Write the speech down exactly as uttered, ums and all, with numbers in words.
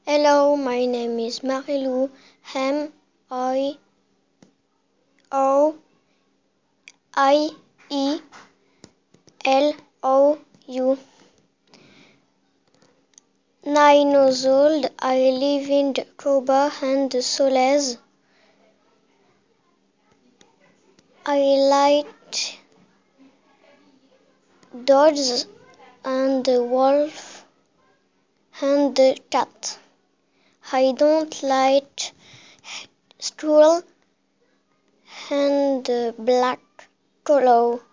Hello, my name is Marilou. M I O I E L O U. Nine years old. I live in Coba and Solez. I like dogs and the wolf and the cat. I don't like stool and black color.